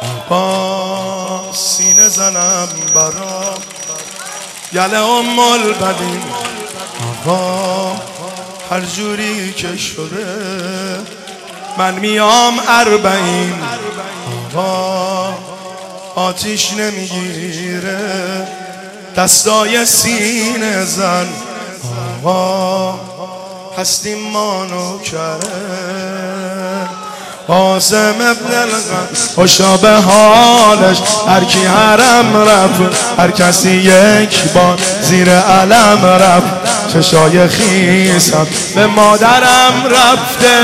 با سینه زنم برام یله ام البدین آقا هر جوری که شده من میام 40 آقا آتیش نمیگیره دستای سینه زن آقا هستیم ما نوکره قاسم ابن القاسم خوشا به حالش هر کی حرم رفت هر کسی یک بار زیر علم رفت چشای خیسم به مادرم رفته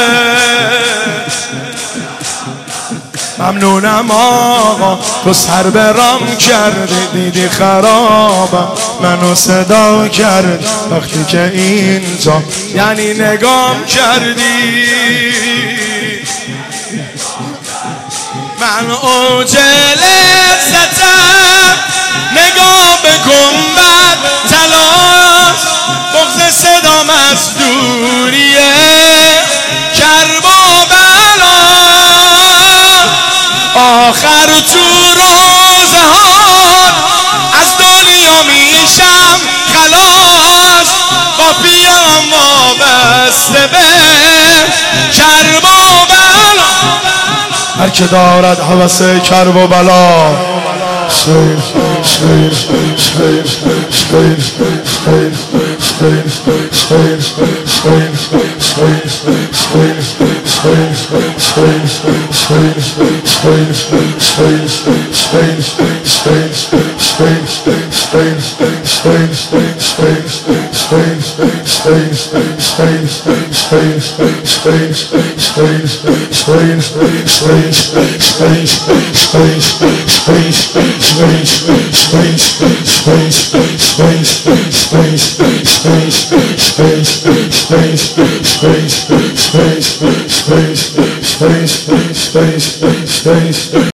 ممنونم آقا تو سر برام کردی دیدی خرابم منو صدا کرد وقتی که اینجا یعنی نگام کردی من اوج لذتم نگاه به گنبد تلاش بغض صدام از دوریه کرب و بلا آخر تو روزه ها از دنیا میشم خلاص با پیام وابسته به کرب و بلا هر که دارد هوس کرب و بلا space